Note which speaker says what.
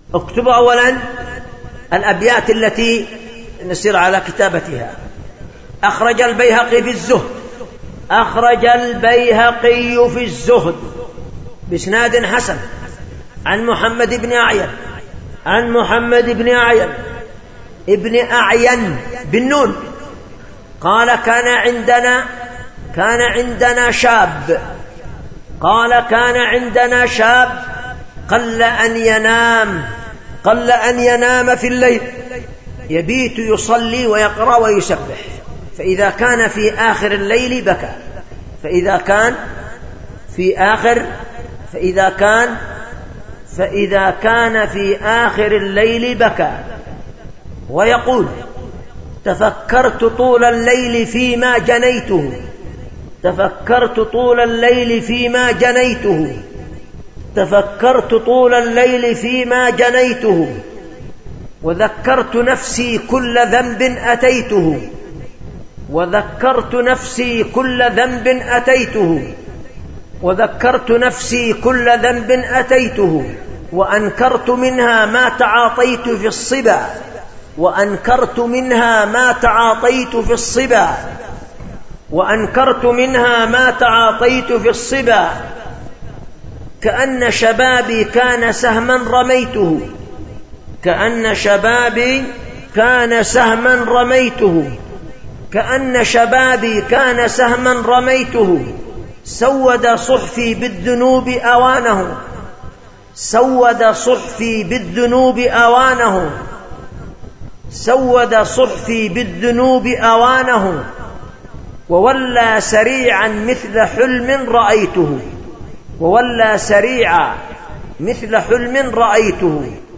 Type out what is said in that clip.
Speaker 1: اكتب أولا الأبيات التي نسير على كتابتها. أخرج البيهقي في الزهد، أخرج البيهقي في الزهد بإسناد حسن عن محمد بن أعين، عن محمد بن أعين ابن أعين بالنون قال كان عندنا شاب، قال كان عندنا شاب قل أن ينام في الليل، يبيت يصلي ويقرأ ويسبح، فإذا كان في آخر الليل بكى، فإذا كان في آخر الليل بكى، ويقول تفكرت طول الليل فيما جنيته، تفكرت طول الليل فيما جنيته، تفكرت طول الليل فيما جنيته، وذكرت نفسي كل ذنب أتيته، وذكرت نفسي كل ذنب أتيته، وذكرت نفسي كل ذنب أتيته، وأنكرت منها ما تعاطيت في الصبا، وأنكرت منها ما تعاطيت في الصبا، وأنكرت منها ما تعاطيت في الصبا، كأن شبابي كان سهما رميته، كأن شبابي كان سهما رميته، كأن شبابي كان سهما رميته، سود صحفي بالذنوب أوانه، سود صحفي بالذنوب أوانه، سود صحفي بالذنوب أوانه، وولى سريعا مثل حلم رأيته، وولى سريعا مثل حلم رأيته،